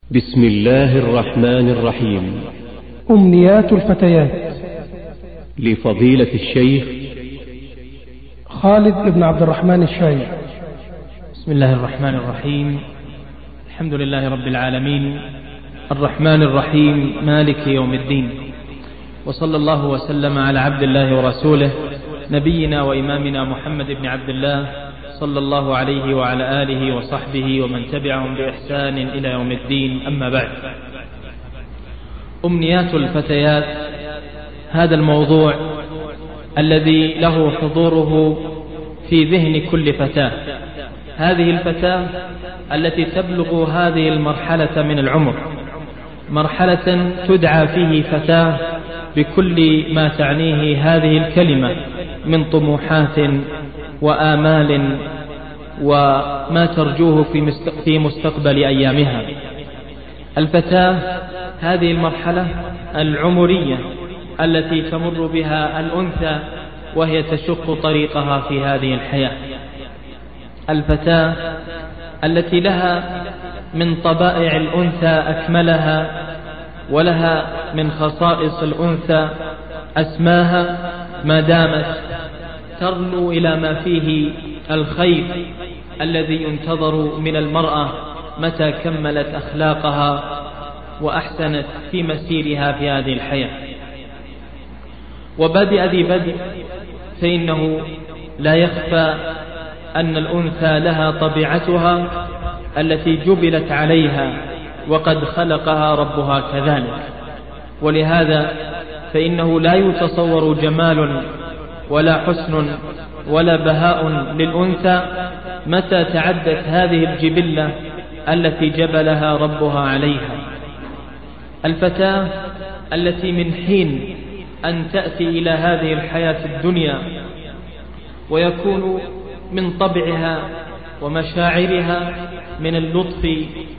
بسم الله الرحمن الرحيم. أمنيات الفتيات لفضيلة الشيخ خالد بن عبد الرحمن الشايع. بسم الله الرحمن الرحيم. الحمد لله رب العالمين، الرحمن الرحيم، مالك يوم الدين، وصلى الله وسلم على عبد الله ورسوله نبينا وإمامنا محمد بن عبد الله صلى الله عليه وعلى آله وصحبه ومن تبعهم بإحسان إلى يوم الدين. أما بعد، أمنيات الفتيات، هذا الموضوع الذي له حضوره في ذهن كل فتاة. هذه الفتاة التي تبلغ هذه المرحلة من العمر، مرحلة تدعى فيه فتاة بكل ما تعنيه هذه الكلمة من طموحات وآمال وما ترجوه في مستقبل أيامها. الفتاة هذه المرحلة العمرية التي تمر بها الأنثى وهي تشق طريقها في هذه الحياة. الفتاة التي لها من طبائع الأنثى أكملها، ولها من خصائص الأنثى أسماها، ما دامت ترنو إلى ما فيه الخير الذي ينتظر من المرأة متى كملت أخلاقها وأحسنت في مسيرها في هذه الحياة. وبدأ ذي بدء، فإنه لا يخفى أن الأنثى لها طبيعتها التي جبلت عليها وقد خلقها ربها كذلك، ولهذا فإنه لا يتصور جمال ولا حسن ولا بهاء للأنثى متى تعدت هذه الجبلة التي جبلها ربها عليها. الفتاة التي من حين أن تأتي إلى هذه الحياة الدنيا ويكون من طبعها ومشاعرها من اللطف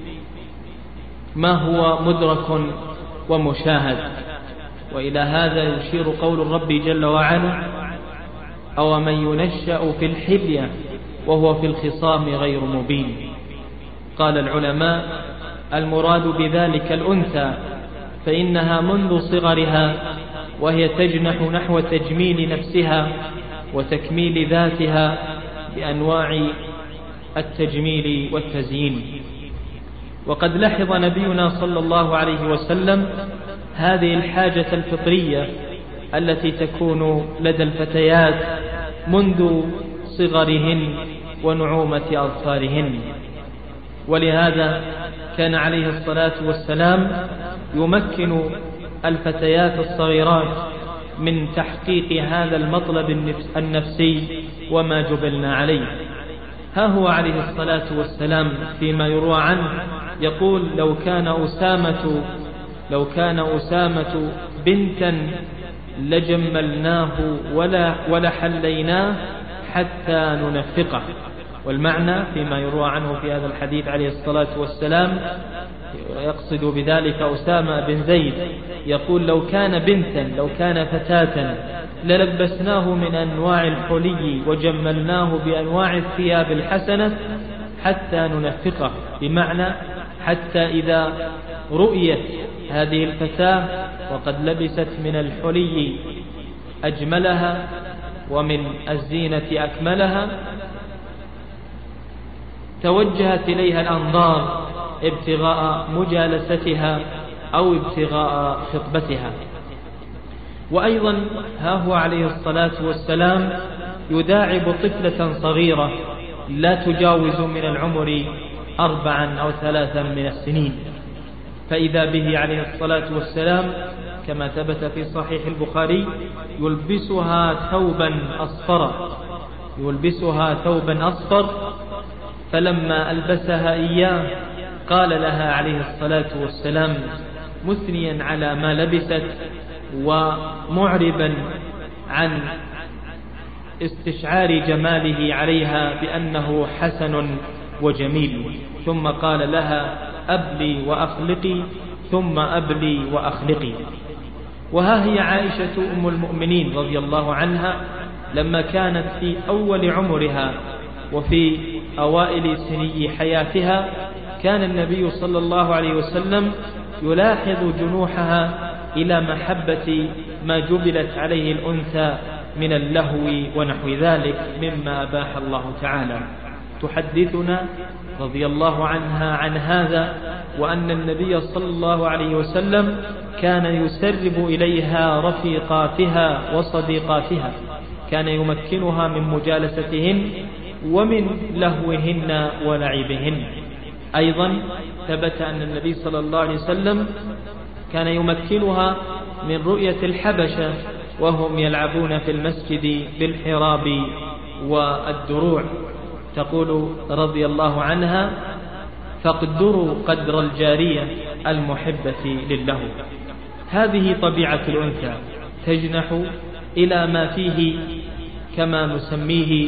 ما هو مدرك ومشاهد، وإلى هذا يشير قول الرب جل وعلا: أو من ينشأ في الحلية وهو في الخصام غير مبين. قال العلماء: المراد بذلك الأنثى، فإنها منذ صغرها وهي تجنح نحو تجميل نفسها وتكميل ذاتها بأنواع التجميل والتزيين. وقد لحظ نبينا صلى الله عليه وسلم هذه الحاجة الفطرية التي تكون لدى الفتيات منذ صغرهن ونعومة أظفارهن، ولهذا كان عليه الصلاة والسلام يمكن الفتيات الصغيرات من تحقيق هذا المطلب النفسي وما جبلنا عليه. ها هو عليه الصلاة والسلام فيما يروى عنه يقول: لو كان أسامة بنتا لجملناه ولحليناه حتى ننفقه. والمعنى فيما يروى عنه في هذا الحديث عليه الصلاة والسلام يقصد بذلك أسامة بن زيد، يقول: لو كان بنتا، لو كان فتاة، للبسناه من أنواع الحلي وجملناه بأنواع الثياب الحسنة حتى ننفقه، بمعنى حتى إذا رؤيت هذه الفتاة وقد لبست من الحلي أجملها ومن الزينة أكملها توجهت إليها الأنظار ابتغاء مجالستها أو ابتغاء خطبتها. وأيضا ها هو عليه الصلاة والسلام يداعب طفلة صغيرة لا تجاوز من العمر 4 أو 3 من السنين، فإذا به عليه الصلاة والسلام كما ثبت في صحيح البخاري يلبسها ثوبا أصفر، فلما ألبسها إياه قال لها عليه الصلاة والسلام مثنيا على ما لبست ومعربا عن استشعار جماله عليها بأنه حسن وجميل، ثم قال لها: أبلي وأخلقي، ثم أبلي وأخلقي. وها هي عائشة أم المؤمنين رضي الله عنها لما كانت في أول عمرها وفي أوائل سني حياتها كان النبي صلى الله عليه وسلم يلاحظ جنوحها إلى محبة ما جبلت عليه الأنثى من اللهو ونحو ذلك مما أباح الله تعالى. تحدثنا رضي الله عنها عن هذا، وأن النبي صلى الله عليه وسلم كان يسرب إليها رفيقاتها وصديقاتها، كان يمكنها من مجالستهن ومن لهوهن ولعبهن. أيضا ثبت أن النبي صلى الله عليه وسلم كان يمكنها من رؤية الحبشة وهم يلعبون في المسجد بالحراب والدروع. تقول رضي الله عنها: فاقدروا قدر الجارية المحبة لله. هذه طبيعة الأنثى، تجنح إلى ما فيه كما نسميه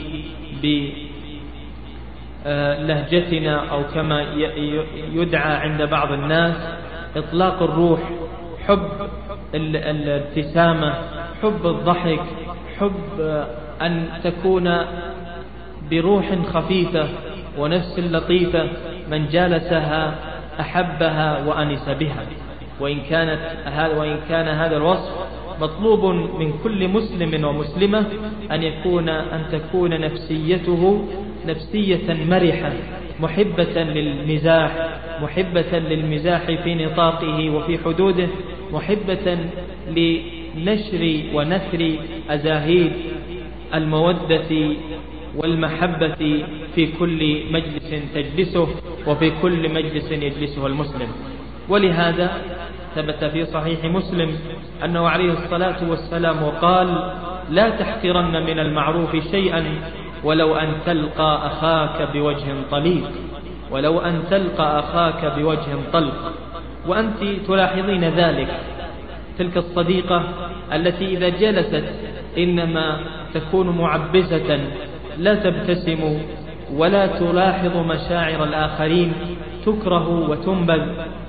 بلهجتنا أو كما يدعى عند بعض الناس إطلاق الروح، حب الابتسامة، حب الضحك، حب أن تكون بروح خفيفة ونفس لطيفة، من جالسها أحبها وأنس بها. وإن كان هذا الوصف مطلوب من كل مسلم ومسلمة أن تكون نفسيته نفسية مرحة، محبة للمزاح، محبة للمزاح في نطاقه وفي حدوده، محبة لنشر ونثر أزاهيد المودة والمحبة في كل مجلس تجلسه وفي كل مجلس يجلسه المسلم. ولهذا ثبت في صحيح مسلم أنه عليه الصلاة والسلام قال: لا تحقرن من المعروف شيئا ولو أن تلقى أخاك بوجه طليق، ولو أن تلقى أخاك بوجه طلق. وأنت تلاحظين ذلك، تلك الصديقة التي إذا جلست إنما تكون معبسة، لا تبتسم ولا تلاحظ مشاعر الآخرين، تكره وتنبذ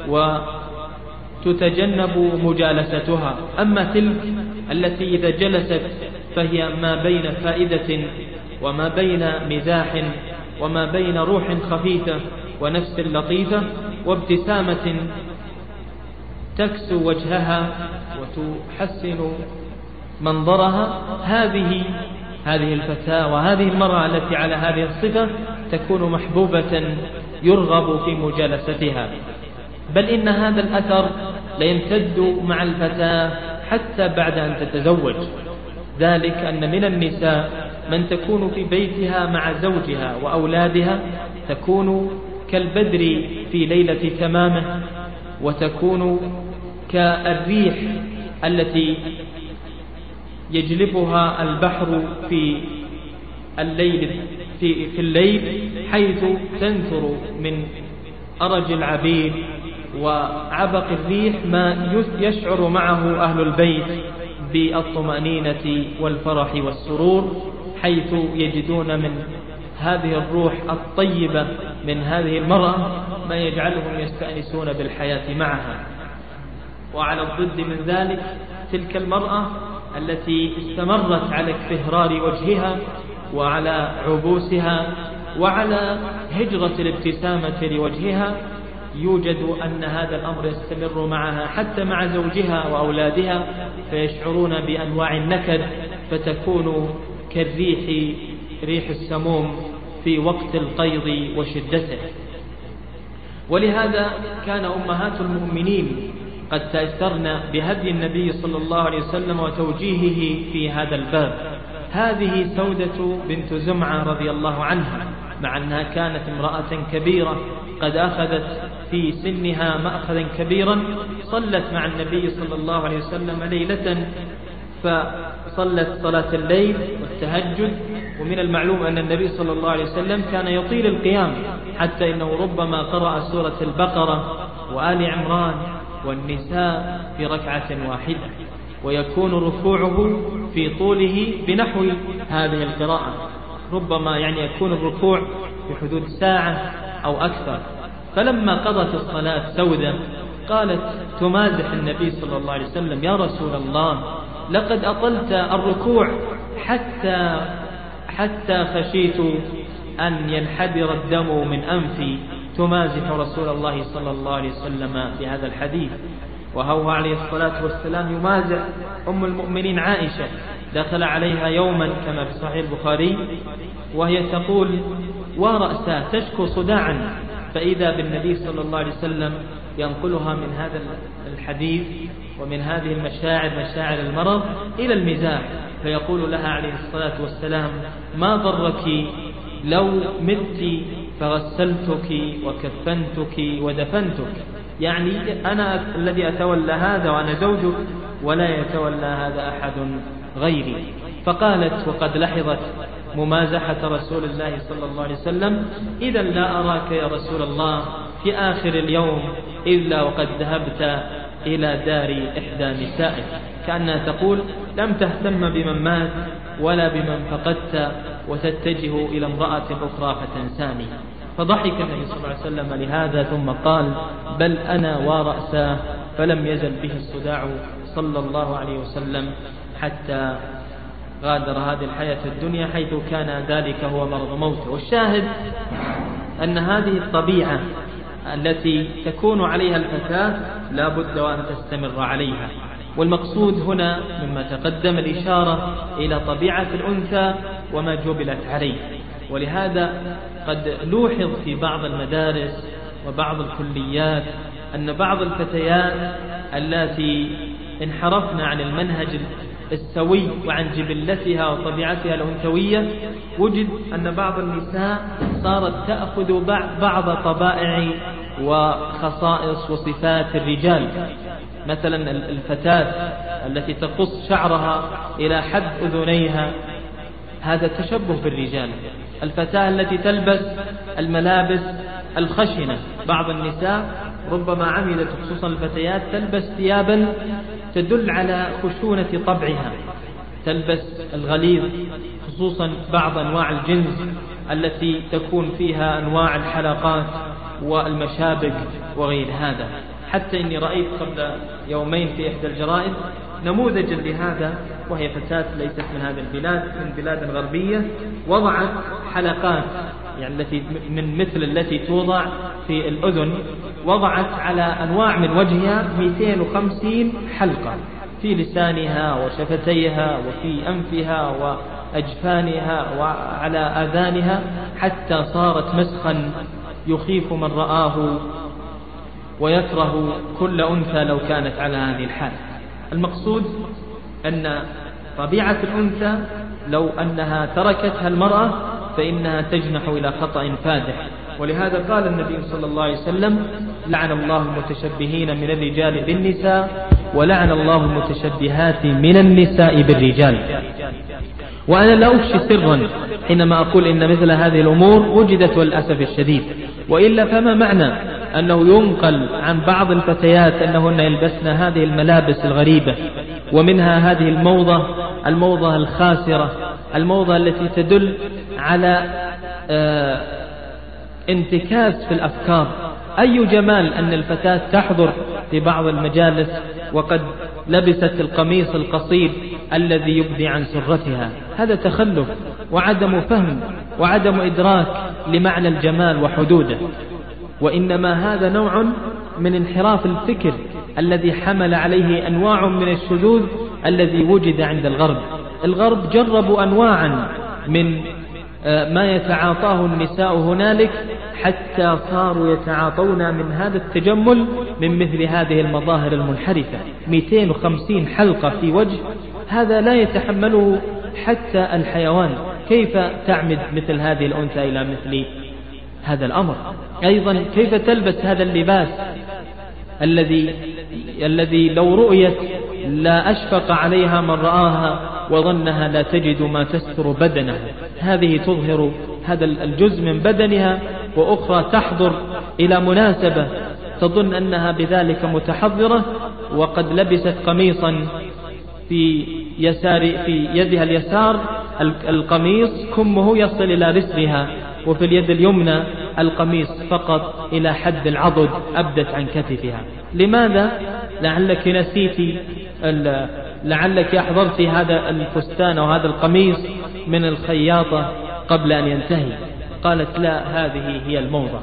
وتتجنب مجالستها. أما تلك التي إذا جلست فهي ما بين فائدة وما بين مزاح وما بين روح خفيفة ونفس لطيفة وابتسامة تكسو وجهها وتحسن منظرها، هذه الفتاة وهذه المرأة التي على هذه الصفة تكون محبوبة يرغب في مجالستها. بل إن هذا الأثر ليمتد مع الفتاة حتى بعد أن تتزوج، ذلك أن من النساء من تكون في بيتها مع زوجها وأولادها تكون كالبدر في ليلة تمامه، وتكون كالريح التي يجلبها البحر في الليل حيث تنثر من أرج العبيد وعبق الريح ما يشعر معه أهل البيت بالطمأنينة والفرح والسرور، حيث يجدون من هذه الروح الطيبة من هذه المرأة ما يجعلهم يستأنسون بالحياة معها. وعلى الضد من ذلك تلك المرأة التي استمرت على اكفهرار وجهها وعلى عبوسها وعلى هجرة الابتسامة لوجهها، يوجد أن هذا الأمر يستمر معها حتى مع زوجها وأولادها، فيشعرون بأنواع النكد، فتكون كالريح، ريح السموم في وقت القيض وشدته. ولهذا كان أمهات المؤمنين قد تأثرن بهدي النبي صلى الله عليه وسلم وتوجيهه في هذا الباب. هذه سودة بنت زمعة رضي الله عنها، مع أنها كانت امرأة كبيرة قد أخذت في سنها مأخذا كبيرا، صلت مع النبي صلى الله عليه وسلم ليلة، فصلت صلاة الليل والتهجد. ومن المعلوم أن النبي صلى الله عليه وسلم كان يطيل القيام، حتى إنه ربما قرأ سورة البقرة وآل عمران والنساء في ركعة واحدة، ويكون ركوعه في طوله بنحو هذه القراءة، ربما يكون الركوع في حدود ساعة أو أكثر. فلما قضت الصلاة سودة قالت تمازح النبي صلى الله عليه وسلم: يا رسول الله، لقد أطلت الركوع حتى خشيت أن ينحدر الدم من أنفي تمازح رسول الله صلى الله عليه وسلم في هذا الحديث. وهو عليه الصلاة والسلام يمازح أم المؤمنين عائشة، دخل عليها يوما كما في صحيح البخاري وهي تقول ورأسها تشكو صداعا، فإذا بالنبي صلى الله عليه وسلم ينقلها من هذا الحديث ومن هذه المشاعر، مشاعر المرض، إلى المزاح، فيقول لها عليه الصلاة والسلام ما ضرك لو مت فغسلتك وكفنتك ودفنتك، يعني أنا الذي أتولى هذا وأنا زوجك ولا يتولى هذا أحد غيري. فقالت وقد لحظت ممازحة رسول الله صلى الله عليه وسلم إذا لا أراك يا رسول الله في آخر اليوم إلا وقد ذهبت إلى دار إحدى نسائك، كأنها تقول لم تهتم بمن مات ولا بمن فقدت وتتجه إلى امرأة أخرى فتنساني. فضحك النبي صلى الله عليه وسلم لهذا ثم قال بل أنا ورأساه، فلم يزل به الصداع صلى الله عليه وسلم حتى غادر هذه الحياة الدنيا، حيث كان ذلك هو مرض موته. والشاهد أن هذه الطبيعة التي تكون عليها الفتاة لا بد وأن تستمر عليها. والمقصود هنا مما تقدم الإشارة إلى طبيعة الأنثى وما جبلت عليه. ولهذا قد لوحظ في بعض المدارس وبعض الكليات أن بعض الفتيات التي انحرفن عن المنهج السوي وعن جبلتها وطبيعتها الأنثوية، وجد أن بعض النساء صارت تأخذ بعض طبائع وخصائص وصفات الرجال. مثلا الفتاة التي تقص شعرها إلى حد أذنيها، هذا تشبه بالرجال. الفتاة التي تلبس الملابس الخشنة، بعض النساء ربما عملت خصوصا الفتيات تلبس ثيابا تدل على خشونة طبعها، تلبس الغليظ، خصوصا بعض أنواع الجنس التي تكون فيها أنواع الحلقات والمشابك وغير هذا. حتى إني رأيت قبل يومين في إحدى الجرائد نموذجا لهذا، وهي فتاة ليست من هذا البلاد، من بلاد غربية، وضعت حلقات يعني التي من مثل التي توضع في الأذن، وضعت على أنواع من وجهها 250 حلقة في لسانها وشفتيها وفي أنفها وأجفانها وعلى آذانها، حتى صارت مسخا يخيف من رآه ويكره كل أنثى لو كانت على هذه الحال. المقصود أن طبيعة الأنثى لو أنها تركتها المرأة فإنها تجنح إلى خطأ فادح. ولهذا قال النبي صلى الله عليه وسلم لعن الله المتشبهين من الرجال بالنساء ولعن الله المتشبهات من النساء بالرجال. وأنا لا أفشي سرا حينما أقول إن مثل هذه الأمور وجدت والأسف الشديد، وإلا فما معنى أنه ينقل عن بعض الفتيات أنهن يلبسن هذه الملابس الغريبة، ومنها هذه الموضة الخاسرة، الموضة التي تدل على انتكاس في الأفكار. أي جمال أن الفتاة تحضر في بعض المجالس وقد لبست القميص القصير الذي يبدي عن سرتها، هذا تخلف وعدم فهم وعدم إدراك لمعنى الجمال وحدوده. وإنما هذا نوع من انحراف الفكر الذي حمل عليه أنواع من الشذوذ الذي وجد عند الغرب. الغرب جربوا أنواعا من ما يتعاطاه النساء هنالك حتى صاروا يتعاطون من هذا التجمل من مثل هذه المظاهر المنحرفة. 250 حلقة في وجه، هذا لا يتحمله حتى الحيوان، كيف تعمد مثل هذه الأنثى إلى مثل هذا الأمر؟ أيضا كيف تلبس هذا اللباس الذي لو رؤيت لا أشفق عليها من رآها وظنها لا تجد ما تستر بدنها. هذه تظهر هذا الجزء من بدنها، وأخرى تحضر إلى مناسبة تظن أنها بذلك متحضرة وقد لبست قميصا في يدها اليسار القميص كمه يصل إلى رسلها، وفي اليد اليمنى القميص فقط إلى حد العضد أبدت عن كتفها. لماذا؟ لعلك نسيتي، لعلك أحضرت هذا الفستان وهذا القميص من الخياطة قبل أن ينتهي. قالت لا، هذه هي الموضة.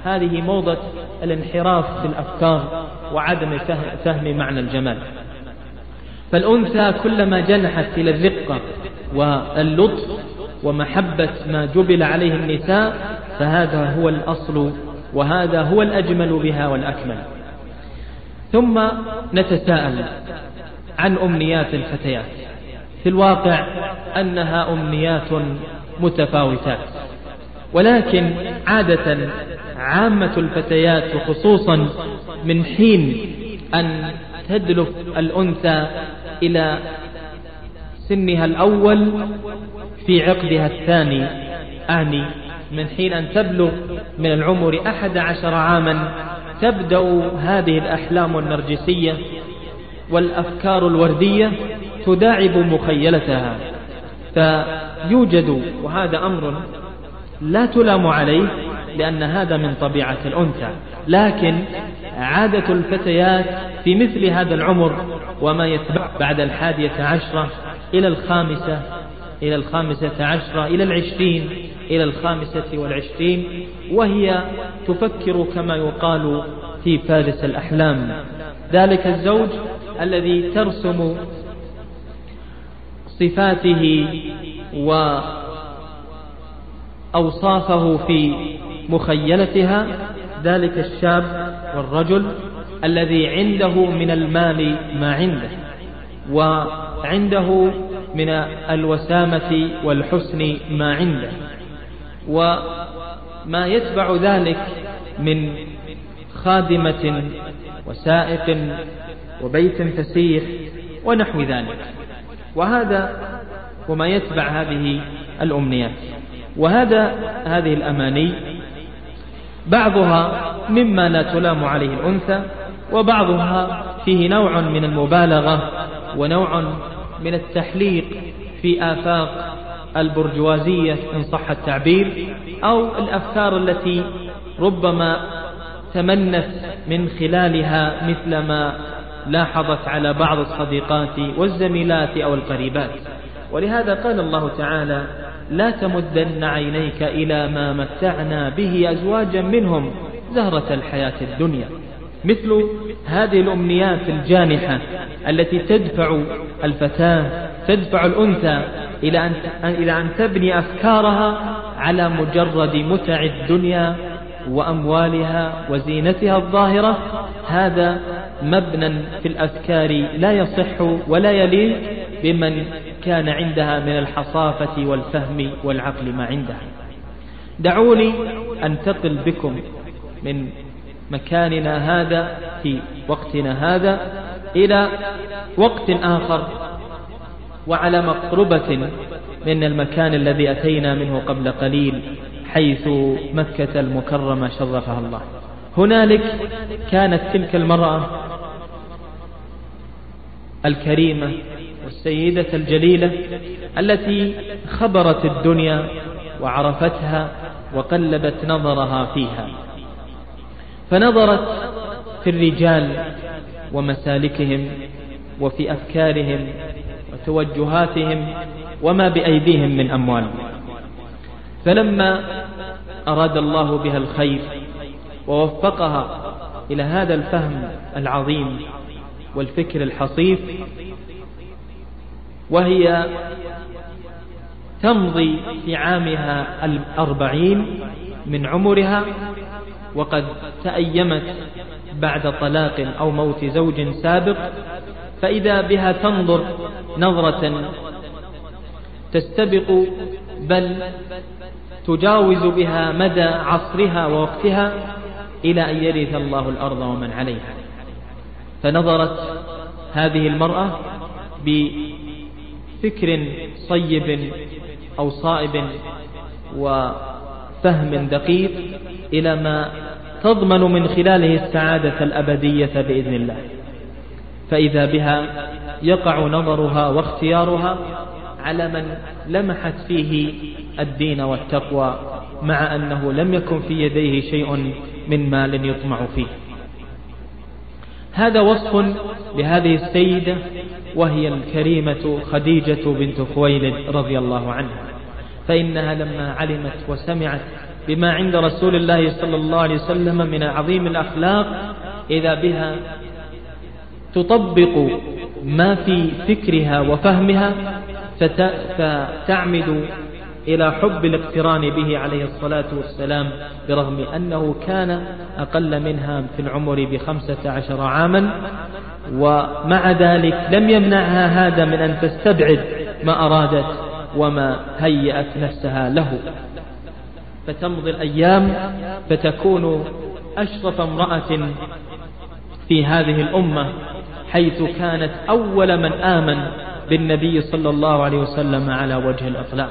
هذه موضة الانحراف في الأفكار وعدم فهم معنى الجمال. فالأنثى كلما جنحت إلى الرقة واللطف ومحبة ما جبل عليه النساء فهذا هو الأصل وهذا هو الأجمل بها والأكمل. ثم نتساءل عن أمنيات الفتيات. في الواقع أنها أمنيات متفاوتات، ولكن عادة عامة الفتيات خصوصا من حين أن تدلف الأنثى إلى سنها الأول في عقدها الثاني، أعني من حين أن تبلغ من العمر 11 عاما تبدأ هذه الأحلام النرجسية والأفكار الوردية تداعب مخيلتها، فيوجد، وهذا أمر لا تلام عليه لأن هذا من طبيعة الأنثى، لكن عادة الفتيات في مثل هذا العمر وما يتبع بعد 11 إلى 15 إلى 15 إلى 20 إلى 25 وهي تفكر كما يقال في فارس الأحلام، ذلك الزوج الذي ترسم صفاته وأوصافه في مخيلتها، ذلك الشاب والرجل الذي عنده من المال ما عنده وعنده من الوسامة والحسن ما عنده وما يتبع ذلك من خادمة وسائق وبيت فسيح ونحو ذلك، وهذا وما يتبع هذه الأمنيات. هذه الأماني بعضها مما لا تلام عليه الأنثى، وبعضها فيه نوع من المبالغة ونوع من التحليق في آفاق البرجوازية إن صح التعبير، أو الأفكار التي ربما تمنت من خلالها مثل ما لاحظت على بعض الصديقات والزميلات أو القريبات. ولهذا قال الله تعالى: لا تمدن عينيك إلى ما متعنا به أزواجا منهم زهرة الحياة الدنيا. مثل هذه الأمنيات الجانحة التي تدفع الفتاة، تدفع الأنثى إلى أن تبني أفكارها على مجرد متع الدنيا وأموالها وزينتها الظاهرة، هذا مبنى في الأفكار لا يصح ولا يليق بمن كان عندها من الحصافة والفهم والعقل ما عندها. دعوني أنتقل بكم من مكاننا هذا في وقتنا هذا إلى وقت آخر وعلى مقربة من المكان الذي أتينا منه قبل قليل، حيث مكة المكرمة شرفها الله. هنالك كانت تلك المرأة الكريمة والسيدة الجليلة التي خبرت الدنيا وعرفتها وقلبت نظرها فيها، فنظرت في الرجال ومسالكهم وفي أفكارهم وتوجهاتهم وما بأيديهم من أموال. فلما أراد الله بها الخير ووفقها إلى هذا الفهم العظيم والفكر الحصيف، وهي تمضي في عامها 40 من عمرها وقد تأيمت بعد طلاق أو موت زوج سابق، فإذا بها تنظر نظرة تستبق بل تجاوز بها مدى عصرها ووقتها إلى أن يرث الله الأرض ومن عليها. فنظرت هذه المرأة بفكر صيب أو صائب وفهم دقيق إلى ما تضمن من خلاله السعادة الأبدية بإذن الله، فإذا بها يقع نظرها واختيارها على من لمحت فيه الدين والتقوى، مع أنه لم يكن في يديه شيء من مال يطمع فيه. هذا وصف لهذه السيدة، وهي الكريمة خديجة بنت خويلد رضي الله عنها. فإنها لما علمت وسمعت بما عند رسول الله صلى الله عليه وسلم من عظيم الأخلاق إذا بها تطبق ما في فكرها وفهمها فتعمد إلى حب الاقتران به عليه الصلاة والسلام، برغم أنه كان أقل منها في العمر ب15 عاما، ومع ذلك لم يمنعها هذا من أن تستبعد ما أرادت وما هيأت نفسها له. فتمضي الأيام فتكون أشرف امرأة في هذه الأمة، حيث كانت أول من آمن بالنبي صلى الله عليه وسلم على وجه الإطلاق.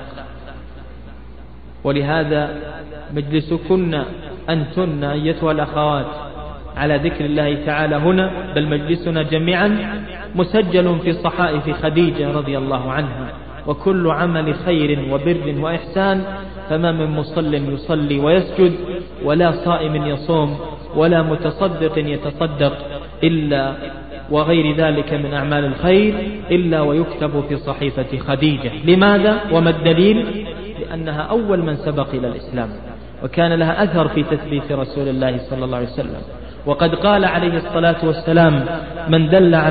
ولهذا مجلسكن أنتن أيتها الأخوات على ذكر الله تعالى هنا، بل مجلسنا جميعا مسجل في صحائف خديجة رضي الله عنها. وكل عمل خير وبر وإحسان فما من مصل يصلي ويسجد، ولا صائم يصوم، ولا متصدق يتصدق إلا وغير ذلك من أعمال الخير إلا ويكتب في صحيفة خديجة. لماذا؟ وما الدليل؟ لأنها أول من سبق إلى الإسلام، وكان لها أثر في تثبيت رسول الله صلى الله عليه وسلم. وقد قال عليه الصلاة والسلام: من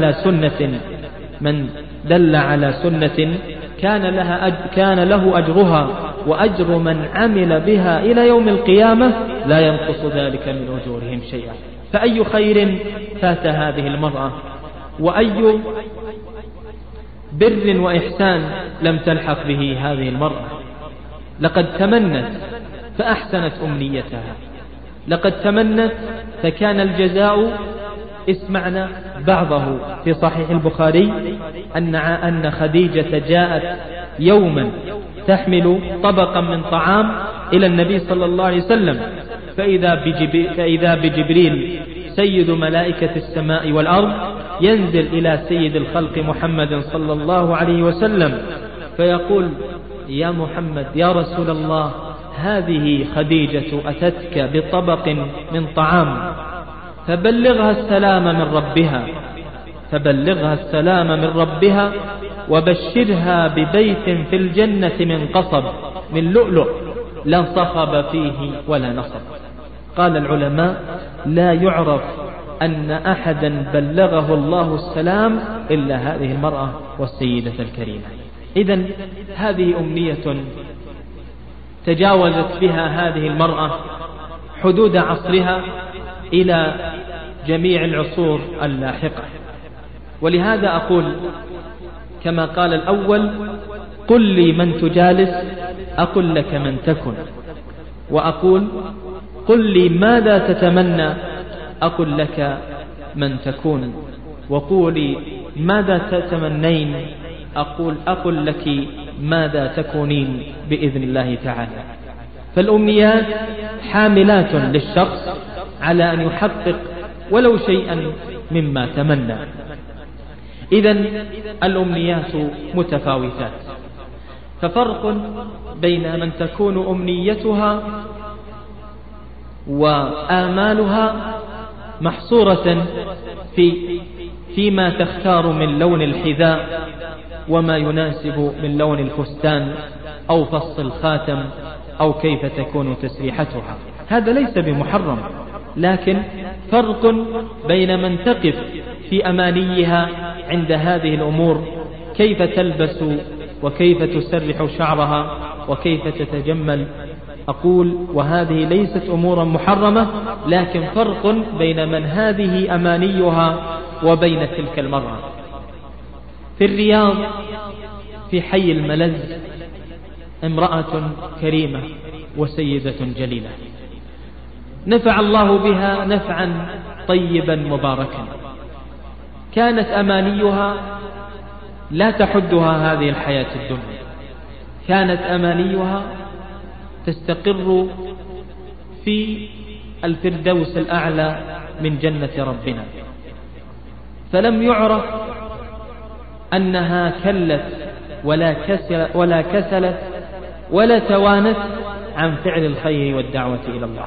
دل على سنة كان له أجرها وأجر من عمل بها إلى يوم القيامة لا ينقص ذلك من أجورهم شيئا. فأي خير فات هذه المرأة، وأي بر وإحسان لم تلحق به هذه المرأة. لقد تمنت فأحسنت أمنيتها، لقد تمنت فكان الجزاء. اسمعنا بعضه في صحيح البخاري أن خديجة جاءت يوما تحمل طبقا من طعام إلى النبي صلى الله عليه وسلم، فإذا بجبريل سيد ملائكة السماء والأرض ينزل إلى سيد الخلق محمد صلى الله عليه وسلم فيقول: يا محمد، يا رسول الله، هذه خديجة أتتك بطبق من طعام، فبلغها السلام من ربها وبشرها ببيت في الجنة من قصب من لؤلؤ لا صخب فيه ولا نصب. قال العلماء: لا يعرف أن أحدا بلغه الله السلام إلا هذه المرأة والسيدة الكريمة. إذن هذه أمنية تجاوزت بها هذه المرأة حدود عصرها إلى جميع العصور اللاحقة. ولهذا أقول كما قال الأول: قل لي من تجالس أقول لك من تكن. وأقول: قل لي ماذا تتمنى أقول لك من تكون. وقولي ماذا تتمنين أقول لك ماذا تكونين بإذن الله تعالى. فالأمنيات حاملات للشخص على أن يحقق ولو شيئا مما تمنى. إذن الأمنيات متفاوتات، ففرق بين من تكون أمنيتها وآمالها محصورة فيما تختار من لون الحذاء وما يناسب من لون الفستان أو فص الخاتم أو كيف تكون تسريحتها. هذا ليس بمحرم، لكن فرق بين من تقف في أمانيها عند هذه الأمور، كيف تلبس وكيف تسرح شعرها وكيف تتجمل. أقول وهذه ليست أمورا محرمة، لكن فرق بين من هذه أمانيها وبين تلك المرأة. في الرياض في حي الملز امرأة كريمة وسيدة جليلة نفع الله بها نفعا طيبا مباركا. كانت أمانيها لا تحدها هذه الحياة الدنيا، كانت أمانيها تستقر في الفردوس الأعلى من جنة ربنا. فلم يعرف أنها كلت ولا كسلت ولا توانت عن فعل الخير والدعوة إلى الله،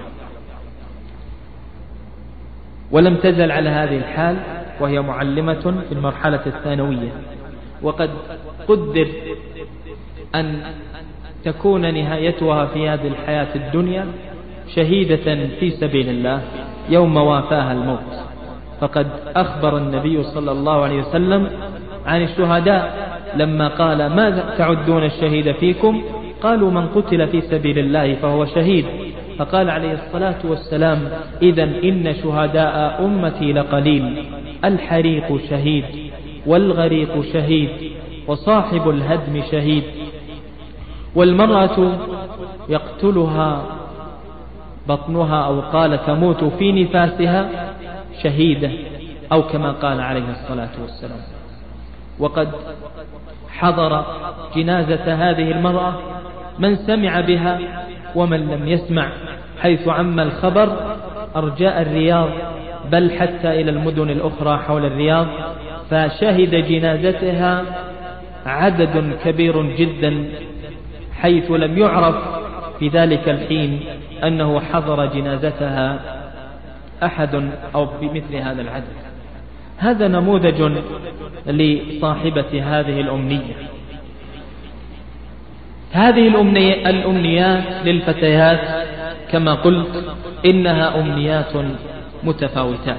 ولم تزل على هذه الحال وهي معلمة في المرحلة الثانوية. وقد قدر أن تكون نهايتها في هذه الحياة الدنيا شهيدة في سبيل الله يوم وافاها الموت. فقد أخبر النبي صلى الله عليه وسلم عن الشهداء لما قال: ماذا تعدون الشهيد فيكم؟ قالوا: من قتل في سبيل الله فهو شهيد. فقال عليه الصلاة والسلام: إذن إن شهداء أمتي لقليل، الحريق شهيد، والغريق شهيد، وصاحب الهدم شهيد، والمرأة يقتلها بطنها، أو قال تموت في نفاسها، شهيدة، أو كما قال عليه الصلاة والسلام. وقد حضر جنازة هذه المرأة من سمع بها ومن لم يسمع، حيث عم الخبر أرجاء الرياض، بل حتى إلى المدن الأخرى حول الرياض، فشهد جنازتها عدد كبير جدا، حيث لم يعرف في ذلك الحين أنه حضر جنازتها أحد أو بمثل هذا العدد. هذا نموذج لصاحبة هذه الأمنية. هذه الأمنيات للفتيات كما قلت إنها أمنيات متفاوتات.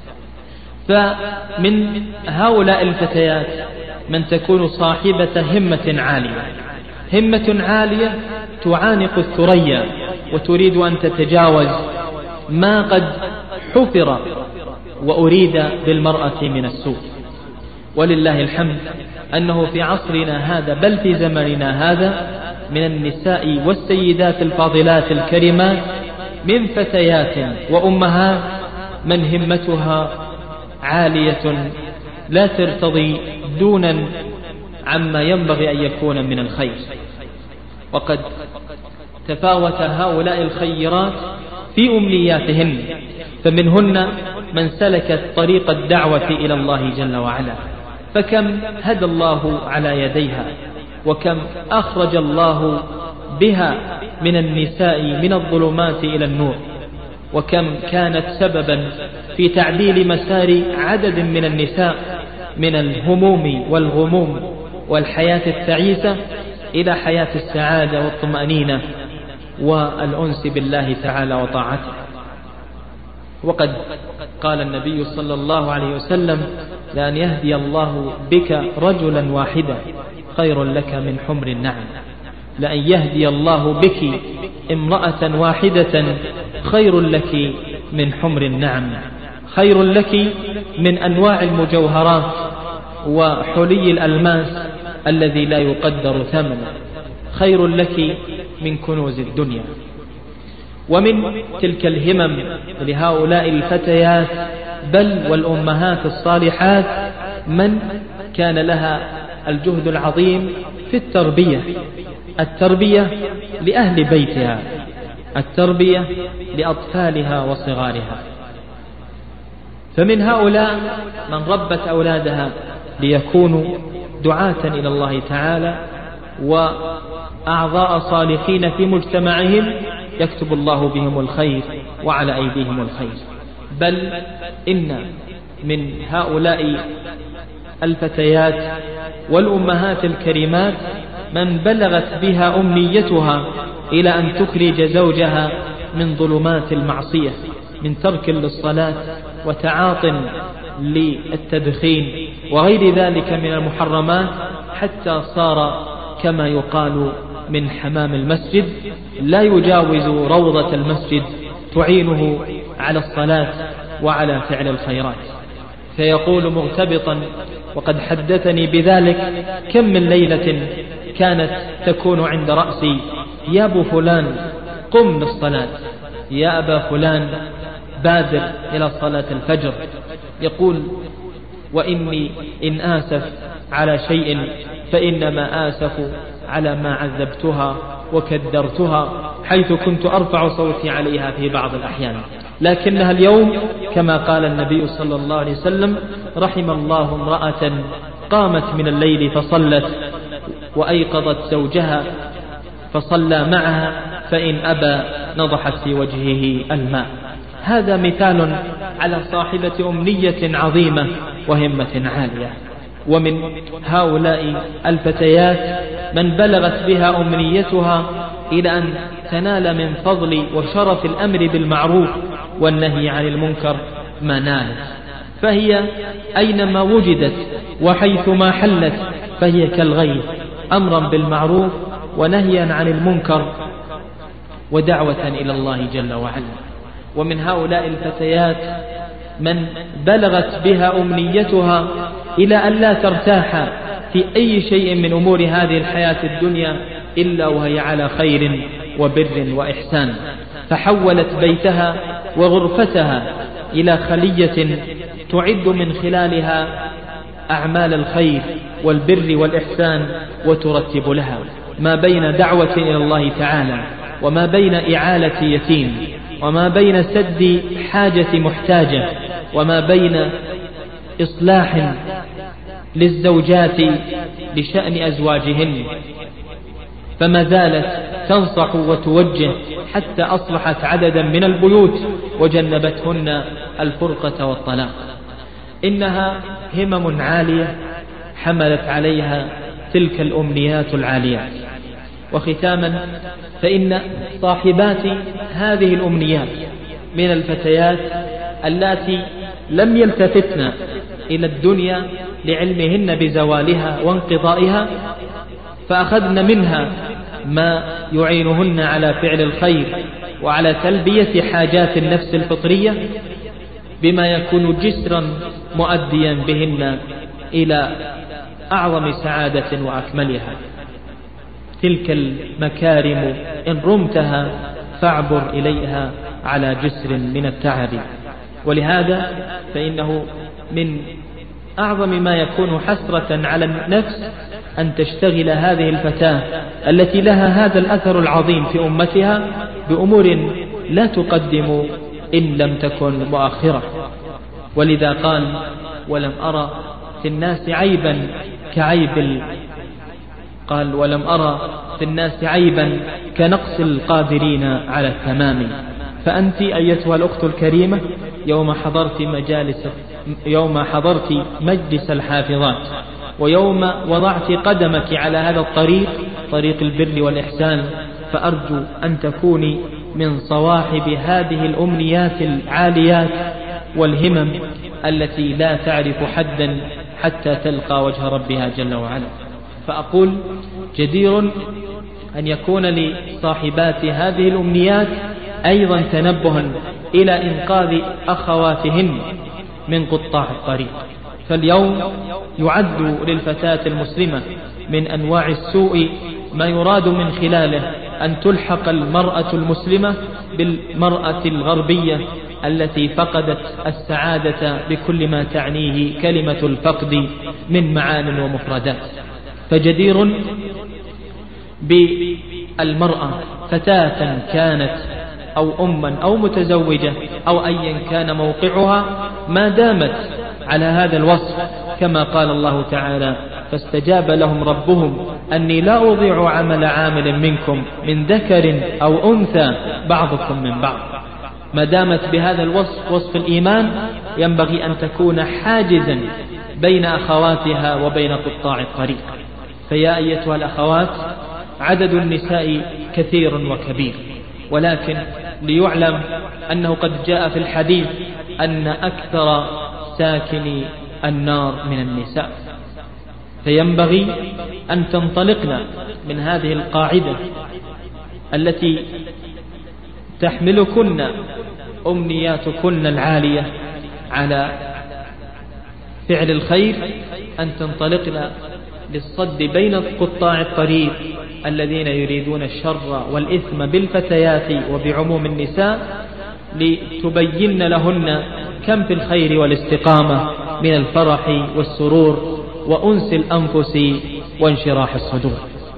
فمن هؤلاء الفتيات من تكون صاحبة همة عالية، همة عالية تعانق الثريا وتريد أن تتجاوز ما قد حفر وأريد بالمرأة من السوء. ولله الحمد أنه في عصرنا هذا، بل في زمننا هذا، من النساء والسيدات الفاضلات الكريمات، من فتيات وأمهات، من همتها عالية لا ترتضي دونا عما ينبغي أن يكون من الخير. وقد تفاوت هؤلاء الخيرات في أمنياتهن، فمنهن من سلكت طريق الدعوة إلى الله جل وعلا، فكم هدى الله على يديها، وكم أخرج الله بها من النساء من الظلمات إلى النور، وكم كانت سببا في تعديل مسار عدد من النساء من الهموم والغموم والحياة التعيسة إلى حياة السعادة والطمأنينة والأنس بالله تعالى وطاعته. وقد قال النبي صلى الله عليه وسلم: لأن يهدي الله بك رجلا واحدا خير لك من حمر النعم. لأن يهدي الله بك امرأة واحدة خير لك من حمر النعم، خير لك من أنواع المجوهرات وحلي الألماس الذي لا يقدر ثمنه، خير لك من كنوز الدنيا. ومن تلك الهمم لهؤلاء الفتيات بل والأمهات الصالحات من كان لها الجهد العظيم في التربية لأهل بيتها، التربية لأطفالها وصغارها. فمن هؤلاء من ربت أولادها ليكونوا دعاة إلى الله تعالى وأعضاء صالحين في مجتمعهم، يكتب الله بهم الخير وعلى أيديهم الخير. بل إن من هؤلاء الفتيات والأمهات الكريمات من بلغت بها أمنيتها إلى أن تخرج زوجها من ظلمات المعصية، من ترك للصلاة وتعاط للتدخين وغير ذلك من المحرمات، حتى صار كما يقال من حمام المسجد لا يجاوز روضة المسجد، تعينه على الصلاة وعلى فعل الخيرات. فيقول مغتبطا وقد حدثني بذلك: كم من ليلة كانت تكون عند رأسي: يا أبو فلان قم للصلاة، يا أبا فلان بادر إلى صلاة الفجر. يقول: وإني إن آسف على شيء فإنما آسف على ما عذبتها وكدرتها، حيث كنت أرفع صوتي عليها في بعض الأحيان، لكنها اليوم كما قال النبي صلى الله عليه وسلم: رحم الله امرأة قامت من الليل فصلت وأيقظت زوجها فصلى معها، فإن أبى نضحت في وجهه الماء. هذا مثال على صاحبة أمنية عظيمة وهمة عالية. ومن هؤلاء الفتيات من بلغت بها أمنيتها إلى أن تنال من فضل وشرف الأمر بالمعروف والنهي عن المنكر ما نالت، فهي أينما وجدت وحيثما حلت فهي كالغيث، أمرا بالمعروف ونهيا عن المنكر ودعوة إلى الله جل وعلا. ومن هؤلاء الفتيات من بلغت بها أمنيتها إلى أن لا ترتاح في أي شيء من أمور هذه الحياة الدنيا إلا وهي على خير وبر وإحسان، فحولت بيتها وغرفتها إلى خلية تعد من خلالها أعمال الخير والبر والإحسان وترتب لها ما بين دعوة إلى الله تعالى، وما بين إعالة يتيم، وما بين سد حاجة محتاجة، وما بين إصلاح للزوجات لشأن أزواجهن، فما زالت تنصح وتوجه حتى أصلحت عددا من البيوت وجنبتهن الفرقة والطلاق. إنها همم عالية حملت عليها تلك الأمنيات العاليات. وختاما، فإن صاحبات هذه الأمنيات من الفتيات اللاتي لم يلتفتن إلى الدنيا لعلمهن بزوالها وانقضائها، فأخذن منها ما يعينهن على فعل الخير وعلى تلبية حاجات النفس الفطرية، بما يكون جسرا مؤديا بهن إلى أعظم سعادة وأكملها. تلك المكارم إن رمتها فاعبر إليها على جسر من التعب. ولهذا فإنه من أعظم ما يكون حسرة على النفس أن تشتغل هذه الفتاة التي لها هذا الأثر العظيم في أمتها بأمور لا تقدم إن لم تكن مؤخرة. ولذا قال: ولم أرى في الناس عيبا ولم أرى في الناس عيبا كنقص القادرين على التمام. فأنت أيتها الأخت الكريمة يوم حضرت مجلس الحافظات، ويوم وضعت قدمك على هذا الطريق، طريق البر والإحسان، فأرجو أن تكوني من صواحب هذه الأمنيات العاليات والهمم التي لا تعرف حدا حتى تلقى وجه ربها جل وعلا. فأقول: جدير أن يكون لصاحبات هذه الأمنيات أيضا تنبها إلى إنقاذ أخواتهن من قطاع الطريق. فاليوم يعد للفتاة المسلمة من أنواع السوء ما يراد من خلاله أن تلحق المرأة المسلمة بالمرأة الغربية التي فقدت السعادة بكل ما تعنيه كلمة الفقد من معان ومفردات. فجدير بالمرأة فتاة كانت أو أما أو متزوجة أو أيا كان موقعها، ما دامت على هذا الوصف، كما قال الله تعالى: فاستجاب لهم ربهم أني لا أضيع عمل عامل منكم من ذكر أو أنثى بعضكم من بعض. ما دامت بهذا الوصف، وصف الإيمان، ينبغي أن تكون حاجزا بين أخواتها وبين قطاع الطريق. فيا أيتها الأخوات، عدد النساء كثير وكبير، ولكن ليعلم أنه قد جاء في الحديث أن أكثر ساكني النار من النساء. فينبغي أن تنطلقنا من هذه القاعدة التي تحملكن أمنياتكن العالية على فعل الخير، أن تنطلقنا للصد بين قطاع الطريق الذين يريدون الشر والإثم بالفتيات وبعموم النساء، لتبين لهن كم في الخير والاستقامة من الفرح والسرور وأنس الأنفس وانشراح الصدور.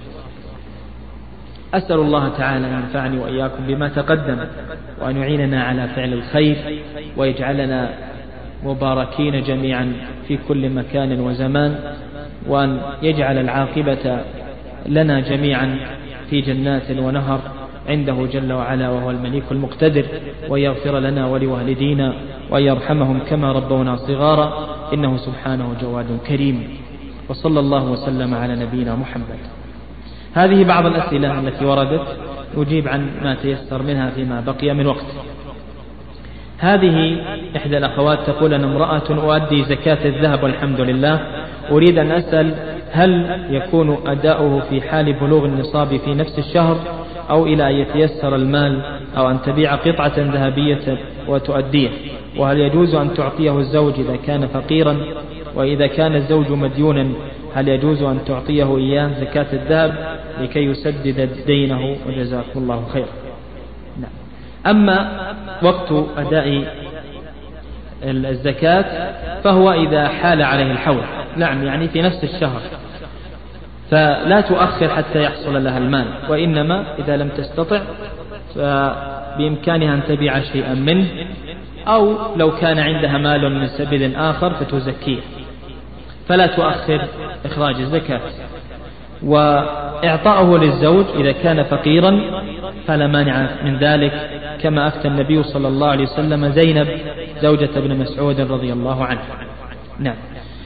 أسأل الله تعالى أن ينفعني وإياكم بما تقدم، وأن يعيننا على فعل الخير، ويجعلنا مباركين جميعا في كل مكان وزمان، وأن يجعل العاقبة لنا جميعا في جنات ونهر عنده جل وعلا وهو المليك المقتدر، ويغفر لنا ولوالدينا ويرحمهم كما ربونا صغارا، إنه سبحانه جواد كريم. وصلى الله وسلم على نبينا محمد. هذه بعض الأسئلة التي وردت، أجيب عن ما تيسر منها فيما بقي من وقت. هذه إحدى الأخوات تقول: أنا امرأة أؤدي زكاة الذهب والحمد لله، أريد أن أسأل هل يكون أداؤه في حال بلوغ النصاب في نفس الشهر، أو إلى أن يتيسر المال، أو أن تبيع قطعة ذهبية وتؤديه؟ وهل يجوز أن تعطيه الزوج إذا كان فقيرا؟ وإذا كان الزوج مديونا هل يجوز أن تعطيه إياه زكاة الذهب لكي يسدد دينه؟ وجزاكم الله خيرا. نعم. أما وقت أداء الزكاة فهو إذا حال عليه الحول، نعم، يعني في نفس الشهر، فلا تؤخر حتى يحصل لها المال، وإنما إذا لم تستطع فبإمكانها أن تبيع شيئا منه، أو لو كان عندها مال من سبيل آخر فتزكيه، فلا تؤخر إخراج الزكاة. وإعطاؤه للزوج إذا كان فقيرا فلا مانع من ذلك، كما أفتى النبي صلى الله عليه وسلم زينب زوجة ابن مسعود رضي الله عنه. نعم.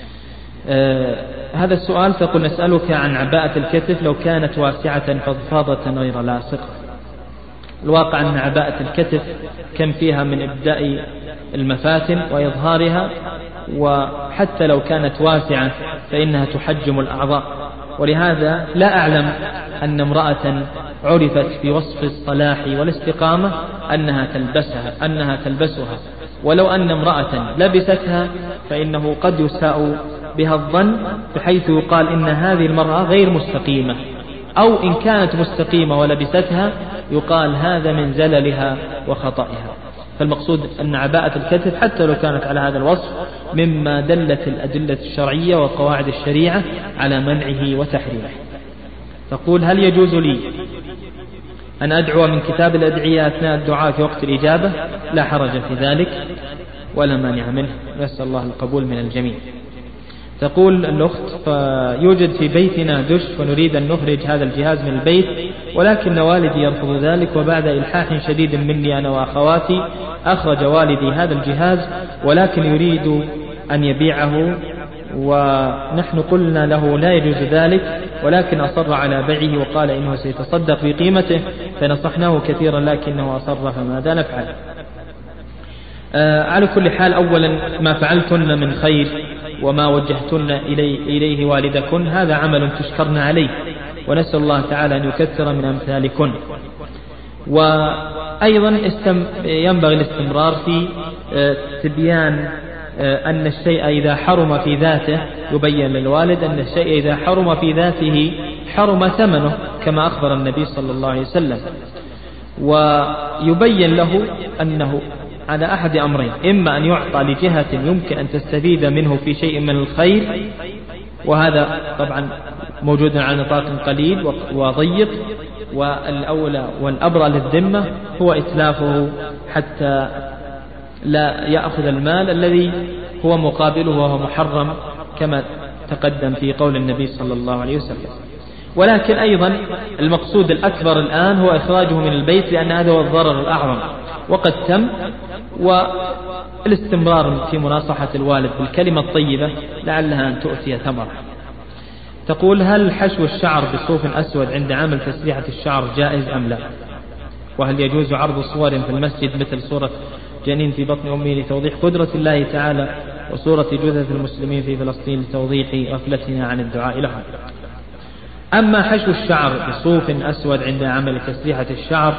هذا السؤال تقول: نسألك عن عباءة الكتف لو كانت واسعة فضفاضة غير لاصقة. الواقع أن عباءة الكتف كم فيها من إبداء المفاتن وإظهارها، وحتى لو كانت واسعة فإنها تحجم الأعضاء، ولهذا لا أعلم أن امرأة عرفت بوصف الصلاح والاستقامة أنها تلبسها، ولو أن امرأة لبستها فإنه قد يساء بها الظن، بحيث يقال إن هذه المرأة غير مستقيمة، أو إن كانت مستقيمة ولبستها يقال هذا من زللها وخطئها. فالمقصود أن عباءة الكتف حتى لو كانت على هذا الوصف مما دلت الأدلة الشرعية وقواعد الشريعة على منعه وتحريمه. تقول: هل يجوز لي أن أدعو من كتاب الأدعية أثناء الدعاء في وقت الإجابة؟ لا حرج في ذلك ولا مانع منه، نسأل الله القبول من الجميع. تقول الأخت: فيوجد في بيتنا دش ونريد أن نخرج هذا الجهاز من البيت، ولكن والدي يرفض ذلك، وبعد إلحاح شديد مني أنا وأخواتي أخرج والدي هذا الجهاز، ولكن يريد أن يبيعه، ونحن قلنا له لا يجوز ذلك، ولكن أصر على بيعه وقال إنه سيتصدق بقيمته، فنصحناه كثيرا لكنه أصر، فماذا نفعل؟ على كل حال، أولا ما فعلتن من خير وما وجهتن إليه والدكن هذا عمل تشكرن عليه، ونسأل الله تعالى أن يكثر من أمثالكن. وأيضا ينبغي الاستمرار في تبيان أن الشيء إذا حرم في ذاته، يبين للوالد أن الشيء إذا حرم في ذاته حرم ثمنه، كما أخبر النبي صلى الله عليه وسلم، ويبين له أنه على أحد أمرين: إما أن يعطى لجهة يمكن أن تستفيد منه في شيء من الخير، وهذا طبعا موجود على نطاق قليل وضيق، والأولى والأبرأ للذمة هو إتلافه حتى لا يأخذ المال الذي هو مقابله وهو محرم، كما تقدم في قول النبي صلى الله عليه وسلم. ولكن أيضا المقصود الأكبر الآن هو إخراجه من البيت، لأن هذا هو الضرر الأعظم وقد تم، والاستمرار في مناصحة الوالد بالكلمة الطيبة لعلها أن تؤتي ثمرة. تقول: هل حشو الشعر بصوف أسود عند عمل تسريحة الشعر جائز أم لا؟ وهل يجوز عرض صور في المسجد مثل صورة جنين في بطن أمه لتوضيح قدرة الله تعالى، وصورة جثث المسلمين في فلسطين لتوضيح غفلتنا عن الدعاء لهم؟ أما حشو الشعر بصوف أسود عند عمل تسريحة الشعر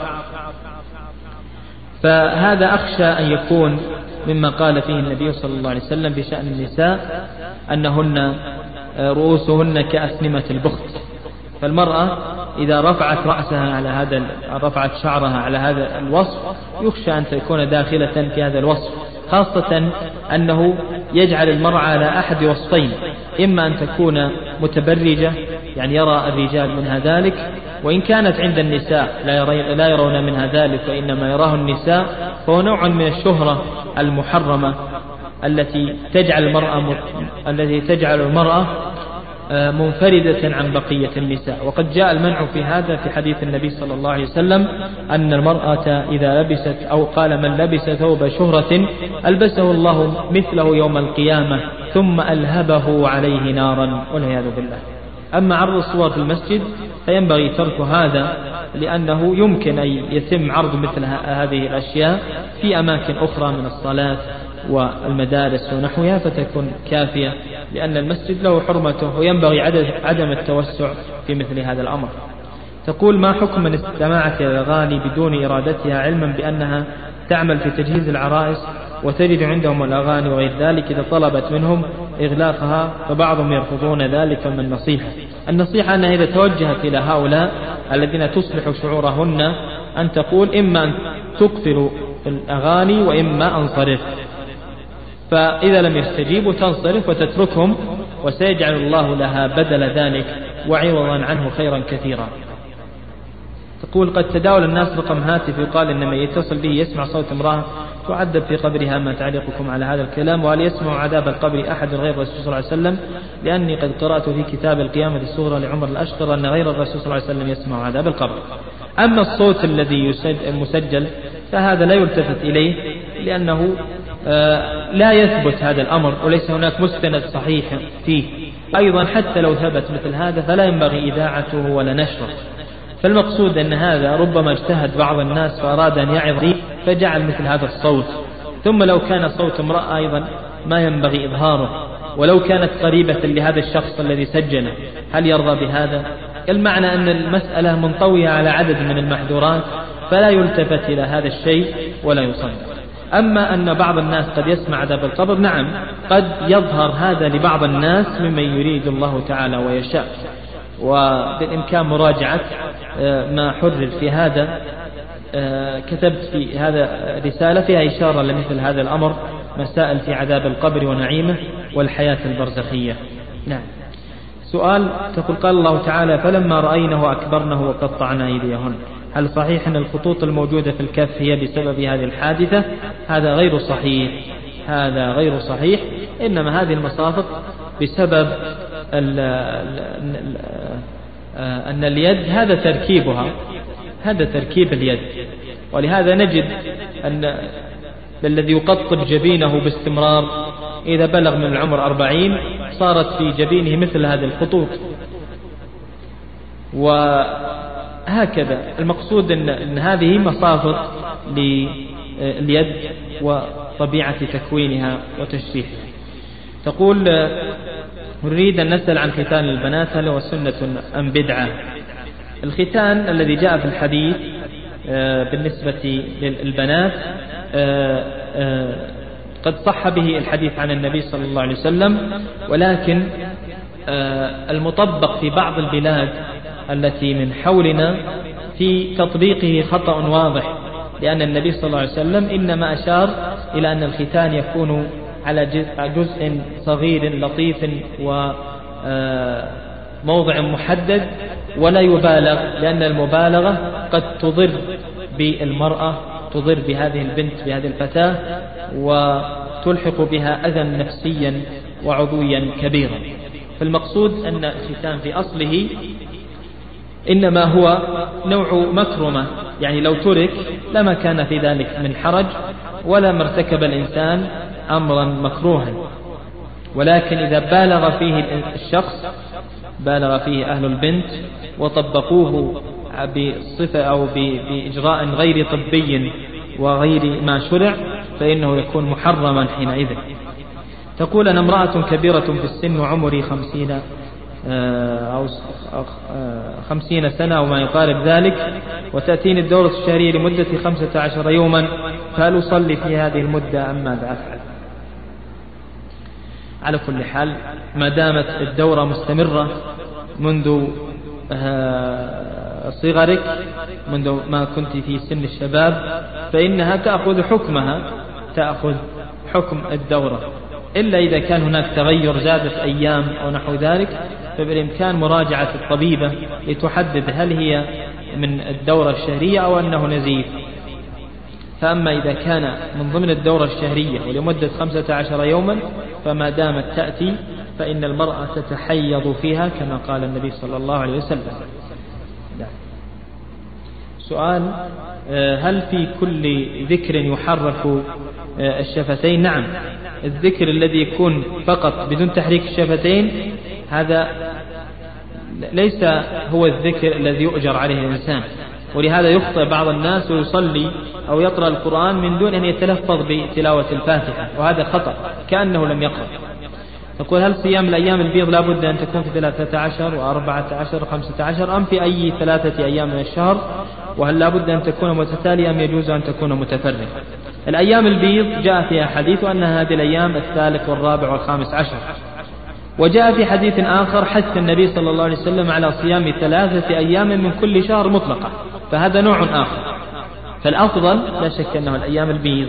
فهذا أخشى أن يكون مما قال فيه النبي صلى الله عليه وسلم بشأن النساء أنهن رؤوسهن كأسنمة البخت، فالمرأة إذا رفعت شعرها على هذا الوصف يخشى أن تكون داخلة في هذا الوصف، خاصة أنه يجعل المرأة على أحد وصفين: إما أن تكون متبرجة، يعني يرى الرجال منها ذلك، وإن كانت عند النساء لا يرون منها ذلك وإنما يراه النساء، فهو نوع من الشهرة المحرمة التي تجعل المرأة منفردة عن بقية النساء. وقد جاء المنع في هذا في حديث النبي صلى الله عليه وسلم أن المرأة إذا لبست، أو قال: من لبس ثوب شهرة ألبسه الله مثله يوم القيامة ثم ألهبه عليه نارا والعياذ بالله. أما عرض الصور في المسجد فينبغي ترك هذا، لأنه يمكن أن يتم عرض مثل هذه الأشياء في أماكن أخرى من الصلاة والمدارس ونحوها فتكون كافية، لأن المسجد له حرمته وينبغي عدم التوسع في مثل هذا الأمر. تقول: ما حكم من استماعة الأغاني بدون إرادتها علما بأنها تعمل في تجهيز العرائس وتجد عندهم الأغاني وغير ذلك إذا طلبت منهم إغلاقها فبعضهم يرفضون ذلك؟ من النصيحة أنها إذا توجهت إلى هؤلاء الذين تصلح شعورهن أن تقول: إما أن تقفل الأغاني وإما أنصرف. فإذا لم يستجيبوا تنصرف وتتركهم، وسيجعل الله لها بدل ذلك وعوضا عنه خيرا كثيرا. تقول: قد تداول الناس رقم هاتف يقال إن من يتصل به يسمع صوت امرأة تعذب في قبرها، ما تعليقكم على هذا الكلام؟ وهل يسمع عذاب القبر أحد غير الرسول صلى الله عليه وسلم؟ لأني قد قرأت في كتاب القيامة الصغرى لعمر الأشقر أن غير الرسول صلى الله عليه وسلم يسمع عذاب القبر. أما الصوت الذي المسجل فهذا لا يلتفت إليه، لأنه لا يثبت هذا الأمر وليس هناك مستند صحيح فيه. أيضا حتى لو ثبت مثل هذا فلا ينبغي إذاعته ولا نشره. فالمقصود أن هذا ربما اجتهد بعض الناس فأراد أن يعظ فجعل مثل هذا الصوت. ثم لو كان صوت امرأة أيضا ما ينبغي إظهاره، ولو كانت قريبة لهذا الشخص الذي سجله هل يرضى بهذا؟ المعنى أن المسألة منطوية على عدد من المحذورات فلا يلتفت إلى هذا الشيء ولا يصدق. أما أن بعض الناس قد يسمع عذاب القبر، نعم قد يظهر هذا لبعض الناس ممن يريد الله تعالى ويشاء، وبالإمكان مراجعة ما حرر في هذا. كتبت في هذا رسالة فيها إشارة لمثل هذا الأمر، مسائل في عذاب القبر ونعيمه والحياة البرزخية. نعم. سؤال: تقول: قال الله تعالى: فلما رأينه أكبرنه وقطعنا أيديهن. هل صحيح أن الخطوط الموجودة في الكف هي بسبب هذه الحادثة؟ هذا غير صحيح، هذا غير صحيح. إنما هذه المصافط بسبب أن اليد هذا تركيبها، هذا تركيب اليد، ولهذا نجد أن الذي يقطب جبينه باستمرار إذا بلغ من العمر 40 صارت في جبينه مثل هذه الخطوط. وهكذا المقصود أن هذه مصافط لليد وطبيعة تكوينها وتشريحها. تقول: نريد أن نسأل عن ختان البنات، هل هو سنة أم بدعة؟ الختان الذي جاء في الحديث بالنسبة للبنات قد صح به الحديث عن النبي صلى الله عليه وسلم، ولكن المطبق في بعض البلاد التي من حولنا في تطبيقه خطأ واضح، لأن النبي صلى الله عليه وسلم إنما أشار إلى أن الختان يكون على جزء صغير لطيف وموضع محدد ولا يبالغ، لأن المبالغة قد تضر بالمرأة، تضر بهذه البنت بهذه الفتاة وتلحق بها أذى نفسيا وعضويا كبيرا. فالمقصود أن الختان في أصله إنما هو نوع مكرمة، يعني لو ترك لما كان في ذلك من حرج ولا مرتكب الإنسان أمرا مكروها. ولكن إذا بالغ فيه الشخص، بالغ فيه أهل البنت وطبقوه بصفة أو بإجراء غير طبي وغير ما شرع فإنه يكون محرما حينئذ. تقول: أنا امرأة كبيرة في السن وعمري 50 سنة وما يقارب ذلك، وتأتيني الدورة الشهرية لمدة 15 يوما، فهل أصلي في هذه المدة أم ماذا أفعل؟ على كل حال ما دامت الدورة مستمرة منذ صغرك، منذ ما كنت في سن الشباب، فإنها تأخذ حكمها، تأخذ حكم الدورة، إلا إذا كان هناك تغير زادت أيام أو نحو ذلك فبالإمكان مراجعة الطبيبة لتحدد هل هي من الدورة الشهرية أو أنه نزيف. فأما إذا كان من ضمن الدورة الشهرية ولمدة 15 يوما فما دامت تأتي فإن المرأة تتحيض فيها كما قال النبي صلى الله عليه وسلم. سؤال: هل في كل ذكر يحرك الشفتين؟ نعم، الذكر الذي يكون فقط بدون تحريك الشفتين هذا ليس هو الذكر الذي يؤجر عليه الإنسان، ولهذا يخطئ بعض الناس ويصلي أو يقرأ القرآن من دون أن يتلفظ بتلاوة الفاتحة، وهذا خطأ كأنه لم يقرأ. تقول هل صيام الأيام البيض لا بد أن تكون في 13 و14 و15 أم في أي 3 أيام من الشهر؟ وهل لا بد أن تكون متتالية أم يجوز أن تكون متفرقة؟ الأيام البيض جاء فيها حديث أن هذه الأيام 3 و4 و15، وجاء في حديث آخر حث النبي صلى الله عليه وسلم على صيام 3 أيام من كل شهر مطلقة، فهذا نوع آخر. فالأفضل لا شك أنه الأيام البيض.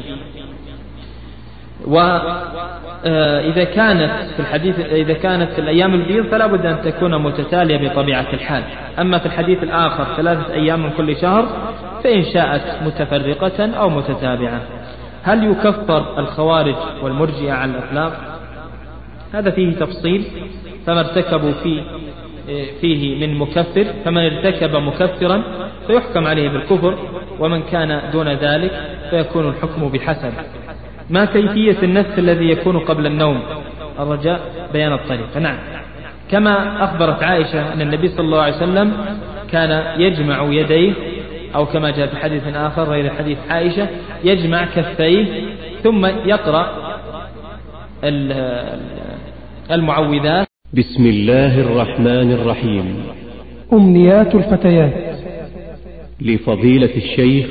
وإذا كانت في الحديث إذا كانت الأيام البيض فلا بد أن تكون متتالية بطبيعة الحال. أما في الحديث الآخر 3 أيام من كل شهر فإن شاءت متفرقة أو متتابعة. هل يكفر الخوارج والمرجئة على الإطلاق؟ هذا فيه تفصيل، فما ارتكبوا فيه من مكفر، فمن ارتكب مكفرا فيحكم عليه بالكفر، ومن كان دون ذلك فيكون الحكم بحسب. ما كيفية النفث الذي يكون قبل النوم؟ الرجاء بيان الطريقة. نعم، كما أخبرت عائشة أن النبي صلى الله عليه وسلم كان يجمع يديه، أو كما جاء في حديث آخر غير حديث عائشة يجمع كفيه ثم يقرأ المعوذات. بسم الله الرحمن الرحيم. أمنيات الفتيات لفضيلة الشيخ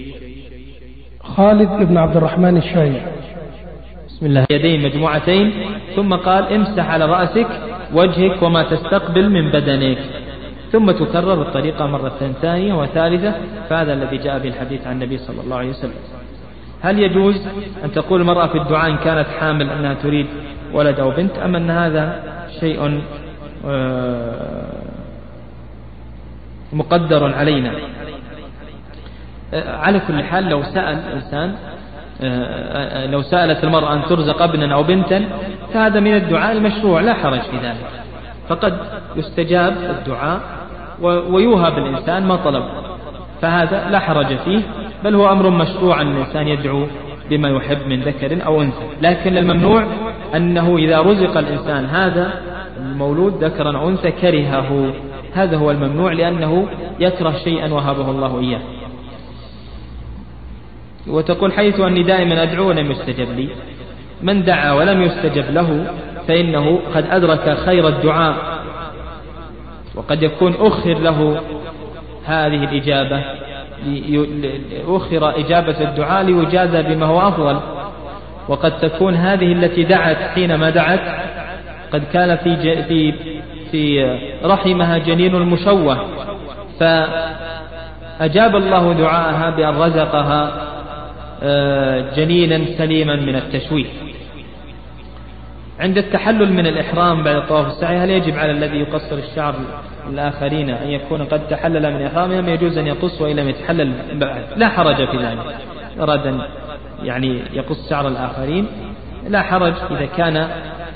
خالد بن عبد الرحمن الشايع. بسم الله. يدين مجموعتين، ثم قال امسح على رأسك وجهك وما تستقبل من بدنك، ثم تكرر الطريقة مرة ثانية وثالثة، فهذا الذي جاء به الحديث عن النبي صلى الله عليه وسلم. هل يجوز أن تقول المرأة في الدعاء إن كانت حامل أنها تريد ولد أو بنت، أم أن هذا شيء مقدر علينا؟ على كل حال لو سأل الإنسان لو سألت المرأة أن ترزق ابنا أو بنتا فهذا من الدعاء المشروع لا حرج في ذلك، فقد يستجاب الدعاء ويوهب الإنسان ما طلب، فهذا لا حرج فيه، بل هو أمر مشروع أن الإنسان يدعو بما يحب من ذكر أو أنثى. لكن الممنوع أنه إذا رزق الإنسان هذا المولود ذكرا أو أنثى كرهه، هذا هو الممنوع، لأنه يكره شيئا وهبه الله إياه. وتقول حيث أني دائما أدعو ولم يستجب لي، من دعا ولم يستجب له فإنه قد أدرك خير الدعاء، وقد يكون أخر له هذه الإجابة، أخر إجابة الدعاء ليجازى بما هو أفضل، وقد تكون هذه التي دعت حينما دعت قد كان في رحمها جنين المشوه، فأجاب الله دعاءها بأن رزقها جنينا سليما من التشويه. عند التحلل من الإحرام بعد الطواف السعي، هل يجب على الذي يقصر الشعر الآخرين أن يكون قد تحلل من إحرامه، أم يجوز أن يقص وإن لم يتحلل بعد؟ لا حرج في ذلك، أراد أن يعني يقص شعر الآخرين لا حرج إذا كان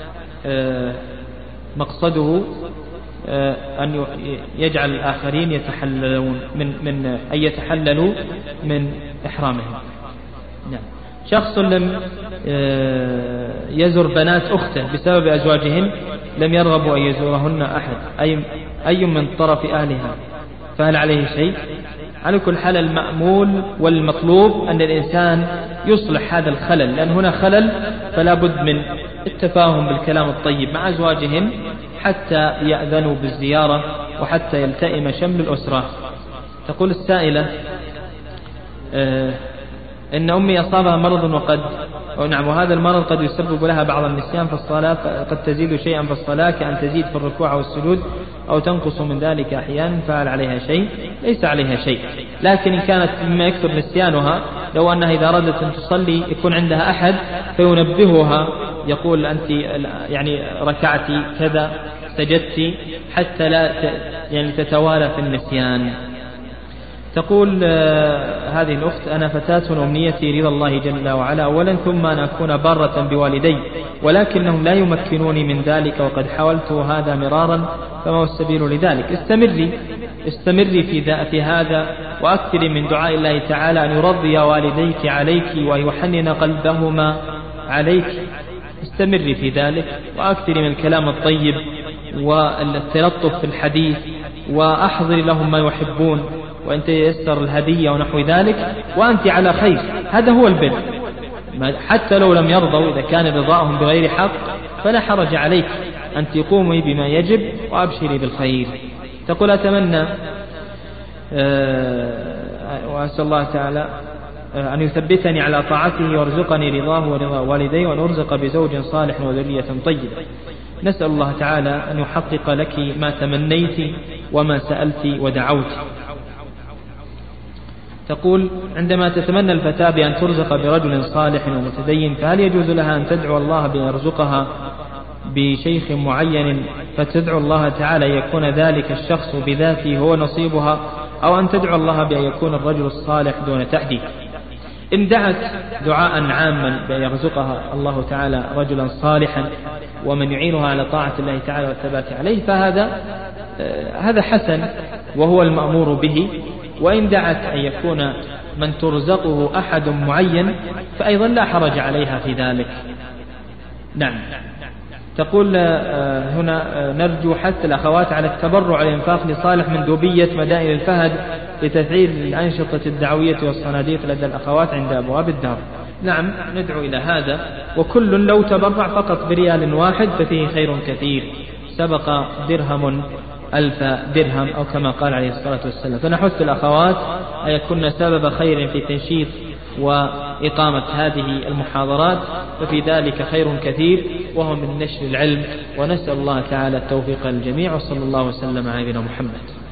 مقصده أن يجعل الآخرين يتحللون من أن يتحللوا من إحرامهم. نعم. شخص لم يزر بنات أخته بسبب أزواجهن، لم يرغبوا أن يزورهن أحد، أي من طرف أهلها، فهل عليه شيء؟ على كل حال المأمول والمطلوب أن الإنسان يصلح هذا الخلل، لأن هنا خلل، فلا بد من التفاهم بالكلام الطيب مع أزواجهن حتى يأذنوا بالزيارة وحتى يلتئم شمل الأسرة. تقول السائلة إن أمي أصابها مرض وهذا المرض قد يسبب لها بعض النسيان في الصلاة، قد تزيد شيئا في الصلاة كأن تزيد في الركوع والسجود أو تنقص من ذلك أحيانا، فهل عليها شيء؟ ليس عليها شيء، لكن إن كانت مما يكثر نسيانها، لو أنها إذا أرادت أن تصلي يكون عندها أحد فينبهها، يقول أنت يعني ركعتي كذا سجدتي، حتى لا يعني تتوالى في النسيان. تقول هذه الأخت: أنا فتاة أمنيتي رضا الله جل وعلا أولا، ثم أن أكون بارة بوالدي، ولكنهم لا يمكنوني من ذلك، وقد حاولت هذا مرارا، فما هو السبيل لذلك؟ استمري في هذا، وأكثري من دعاء الله تعالى أن يرضي والديك عليك ويحنن قلبهما عليك، استمري في ذلك، وأكثري من الكلام الطيب والتلطف في الحديث، وأحضري لهم ما يحبون، وأن تيسر الهدية ونحو ذلك، وأنت على خير. هذا هو البر، حتى لو لم يرضوا، إذا كان رضاهم بغير حق فلا حرج عليك أن تقومي بما يجب وأبشري بالخير. تقول أتمنى وأسأل الله تعالى أن يثبتني على طاعته وارزقني رضاه ورضا والدي، وأن أرزق بزوج صالح وذرية طيبة. نسأل الله تعالى أن يحقق لك ما تمنيت وما سألت ودعوت. تقول عندما تتمنى الفتاة بأن ترزق برجل صالح ومتدين، فهل يجوز لها أن تدعو الله بأن يرزقها بشيخ معين، فتدعو الله تعالى يكون ذلك الشخص بذاته هو نصيبها، أو أن تدعو الله بأن يكون الرجل الصالح دون تأديب؟ إن دعت دعاء عاما بأن يرزقها الله تعالى رجلا صالحا ومن يعينها على طاعة الله تعالى والثبات عليه، فهذا حسن وهو المأمور به. وإن دعت أن يكون من ترزقه أحد معين فأيضا لا حرج عليها في ذلك. نعم. تقول هنا نرجو حث الأخوات على التبرع والإنفاق لصالح مندوبية مدائن الفهد لتفعيل الأنشطة الدعوية والصناديق لدى الأخوات عند أبواب الدار. نعم، ندعو إلى هذا، وكل لو تبرع فقط بريال واحد ففيه خير كثير، سبق درهم 1000 درهم أو كما قال عليه الصلاة والسلام. فنحث الأخوات أن يكون سبب خير في تنشيط وإقامة هذه المحاضرات، ففي ذلك خير كثير وهو من نشر العلم. ونسأل الله تعالى التوفيق للجميع، وصلى الله وسلم على نبينا محمد.